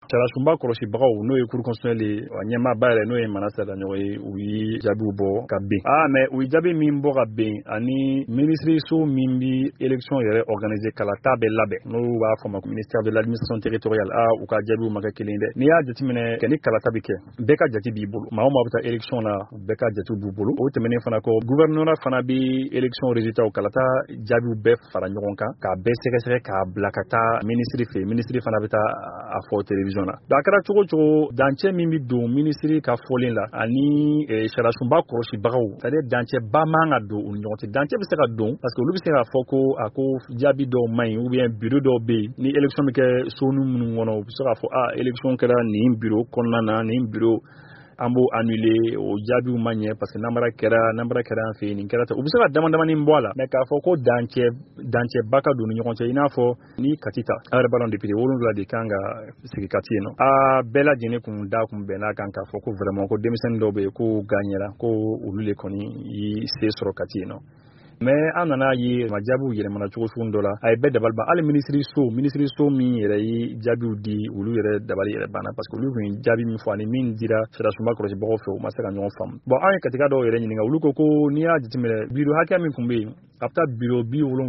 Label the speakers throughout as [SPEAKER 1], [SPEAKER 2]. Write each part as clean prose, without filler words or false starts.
[SPEAKER 1] Sarasumba kɔlɔsibagaw n'o ye cour constitutionnelle ɲɛmaaba yɛrɛ n'o ye Manasa Daɲɔgɔn ye u ye jaabiw bɔ ka ben mais u ye jaabi min bɔ ka ben ani ministreso min bi élection yɛrɛ organiser kala taa bɛ labɛn n'o b'a fɔ ma ministère de l'administration territoriale u ka jaabiw ma kɛ kelen dɛ n'i y'a jateminɛ kɛ ni kalata bi kɛ bɛɛ ka jate b'i bolo maa o maa bɛ taa élection na bɛɛ ka jate b'u bolo o tɛmɛnen fana kɔ gouvernement fana bi élection résultat kalata jaabiw bɛɛ fara ɲɔgɔn kan k'a bɛɛ sɛgɛsɛgɛ k'a bila ka taa ministre fɛ ministre fana bɛ taa a fɔ télévision na a kɛra cogo cogo dancɛ min bi don ministre ka fɔlen la ani Sarasumba kɔlɔsibagaw c'est-à-dire dancɛ ba man ka don u ni ɲɔgɔn cɛ dancɛ bɛ se ka don parce que olu bɛ se k'a fɔ ko a ko jaabi dɔw man ɲi ou bien bureau dɔw bɛ yen ni élection bɛ kɛ zone minnu kɔnɔ u bɛ se k'a fɔ élection kɛra nin bureau kɔnɔna na nin bureau an b'o annuler o jaabiw ma ɲɛ parce que namara kɛra an fɛ yen nin kɛra u bɛ se ka damadamanin bɔ a la mais k'a fɔ ko dancɛba ka don ni ɲɔgɔn cɛ i n'a fɔ ni kati ta an yɛrɛ b'a dɔn député 7 de kan ka sigi kati yen nɔ bɛɛ lajɛlen kun bɛnna kan k'a fɔ ko vraiment ko denmisɛnnin dɔw bɛ yen ko gagnera ko olu le kɔni yi se sɔrɔ kati yen nɔ mais an nana ye jaabiw yɛlɛmana cogo sugu dɔ la a ye bɛɛ dabali ban hali ministre min yɛrɛ ye jaabiw di olu yɛrɛ dabali yɛrɛ banna parce que olu kun jaabi min fɔ ani min dira Sarasumba kɔlɔsibagaw fɛ u ma se ka ɲɔgɔn faamu bon an ye katika dɔw yɛrɛ ɲininka olu ko n'i y'a jateminɛ bureau hakɛ min kun bɛ yen a bɛ taa bureau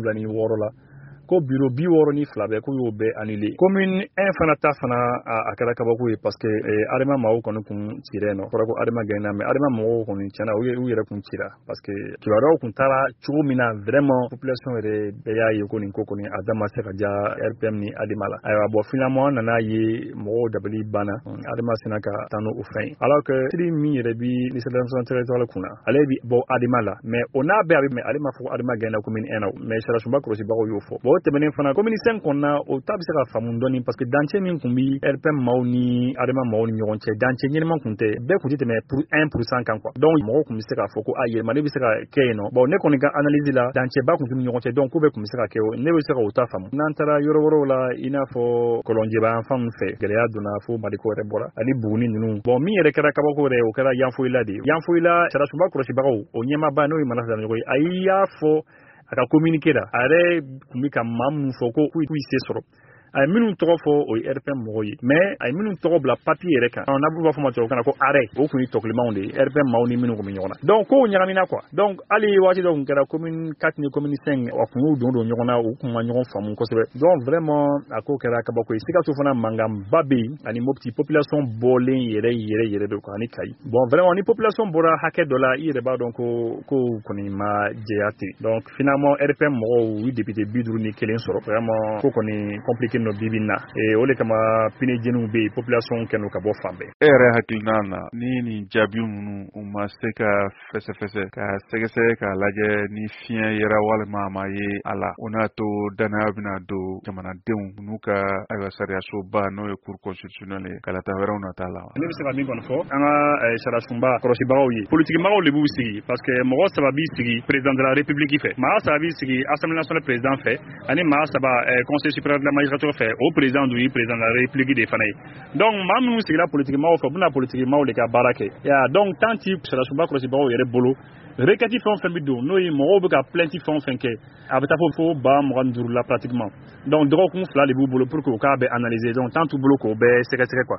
[SPEAKER 1] 76 la ko bureau 62 bɛɛ k'u y'o bɛɛ annuler commune 1 fana ta fana a kɛra kabako ye parce que Adama mɔgɔw kɔni kun cira yen nɔ fɔra ko Adama gagné mais Adama mɔgɔw kɔni tiɲɛna u yɛrɛ kun cira parce que kibaruyaw kun taara cogo min na vraiment population yɛrɛ bɛɛ y'a ye ko nin ko kɔni Adama se ka ja RPM ni Adama la ayiwa bon finalement an nana ye mɔgɔw dabali banna Adama sina ka taa n'o fɛn ye alors que siri min yɛrɛ bi l'administration territoriale kunna ale bi bɔ Adama la mais o n'a bɛɛ mais ale ma fɔ ko Adama gagné commune 1 na mais Sarasumba kɔlɔsibagaw y'o fɔ tɛmɛnen fana commune 5 kɔnɔna o ta bɛ se ka faamu dɔɔni parce que dancɛ min kun bi RPM maaw ni Adama maaw ni ɲɔgɔn cɛ dancɛ ɲɛnama kun tɛ bɛɛ kun tɛ tɛmɛ 1% kan quoi donc mɔgɔw kun bɛ se k'a fɔ ko yɛlɛmali bɛ se ka kɛ yen nɔ bon ne kɔni ka analyse la dancɛba kun tɛ ni ɲɔgɔn cɛ donc ko bɛɛ kun bɛ se ka kɛ ne bɛ se ka o ta faamu n'an taara yɔrɔ wɛrɛw la i n'a fɔ Kɔlɔnjɛba yan fan fɛ gɛlɛya donna fo Maliko yɛrɛ bɔra ani Buguni ninnu bon min yɛrɛ kɛra kabako yɛrɛ o kɛra Yanfoyila de ye Yanfoyila Sarasumba kɔlɔsibagaw o ɲɛmaaba n'o ye Manasa Daɲɔgɔn ye a y'a fɔ a ka communiqué la a yɛrɛ kun bɛ ka maa minnu fɔ ko k'u se sɔrɔ a ye minnu tɔgɔ fɔ o ye RPM mɔgɔw ye mais a ye minnu tɔgɔ bila papier yɛrɛ kan n'a b'a fɔ ma tubabukan na ko arrêt o kun ye tɔkilimanw de ye RPM maaw ni minnu kun bɛ ɲɔgɔn na donc kow ɲagamina quoi donc hali waati dɔ kun kɛra commune 4 ni commune 5 a kun y'u don ɲɔgɔn na u kun ma ɲɔgɔn faamu kosɛbɛ donc vraiment a ko kɛra kabako ye Sikaso fana mankanba bɛ yen ani Mopti population bɔlen yɛrɛ de kan ani Kayi bon vraiment ni population bɔra hakɛ dɔ la i yɛrɛ b'a dɔn ko kɔni ma jɛya ten donc finalement RPM mɔgɔw u député 51 sɔrɔ vraiment ko kɔni compliqué no bibina o le kama pine jenu be population kenu ka bɔ fan bɛɛ
[SPEAKER 2] yɛrɛ hakilina na ni jaabi minnu u ma se ka fɛsɛfɛsɛ ka sɛgɛsɛgɛ ka lajɛ ni fiɲɛ yɛrɛ walima a ma ye a la o n'a to danaya bɛna don jamanadenw n'u ka sariyasoba n'o ye cour constitutionnelle ye kalata wɛrɛw nata la
[SPEAKER 1] ne bɛ se ka min kɔni fɔ an ka Sarasumba kɔlɔsibagaw ye politikimɔgɔw de b'u sigi parce que mɔgɔ 3 b'i sigi président de la république fɛ maa 3 b'i sigi assemblée nationale président fɛ ani maa 3 conseil supérieur de la magistrature fɛ o président du président de la république de fana ye donc maa minnu sigila politikimɔgɔw fɛ u bɛna politikimɔgɔw de ka baara kɛ donc tant que Sarasumba kɔlɔsibagaw yɛrɛ bolo requête fɛn o fɛn bɛ don n'o ye mɔgɔw bɛ ka plainte fɛn o fɛn kɛ a bɛ taa fo 25 la pratiquement donc dɔgɔkun 2 de b'u bolo pour que u k'a bɛ analyser donc tant t'u bolo k'o bɛɛ sɛgɛsɛgɛ quoi